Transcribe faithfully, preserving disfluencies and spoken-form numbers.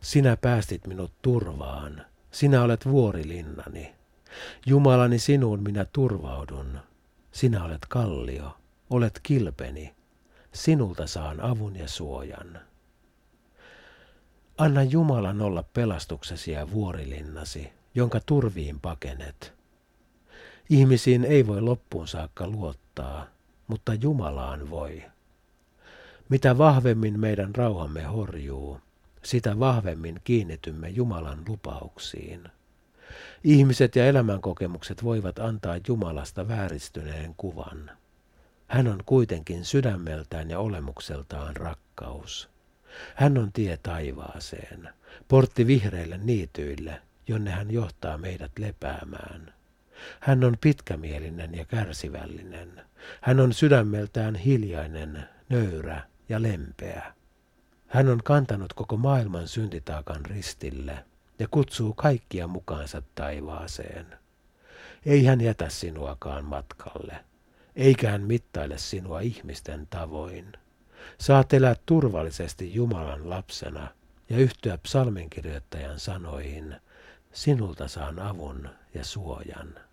Sinä päästit minut turvaan. Sinä olet vuorilinnani. Jumalani, sinuun minä turvaudun. Sinä olet kallio, olet kilpeni. Sinulta saan avun ja suojan. Anna Jumalan olla pelastuksesi ja vuorilinnasi, jonka turviin pakenet. Ihmisiin ei voi loppuun saakka luottaa, mutta Jumalaan voi. Mitä vahvemmin meidän rauhamme horjuu, sitä vahvemmin kiinnitymme Jumalan lupauksiin. Ihmiset ja elämänkokemukset voivat antaa Jumalasta vääristyneen kuvan. Hän on kuitenkin sydämeltään ja olemukseltaan rakkaus. Hän on tie taivaaseen, portti vihreille niityille, jonne hän johtaa meidät lepäämään. Hän on pitkämielinen ja kärsivällinen. Hän on sydämeltään hiljainen, nöyrä ja lempeä. Hän on kantanut koko maailman syntitaakan ristille ja kutsuu kaikkia mukaansa taivaaseen. Ei hän jätä sinuakaan matkalle, eikä hän mittaile sinua ihmisten tavoin. Saat elää turvallisesti Jumalan lapsena ja yhtyä psalminkirjoittajan sanoihin, sinulta saan avun ja suojan.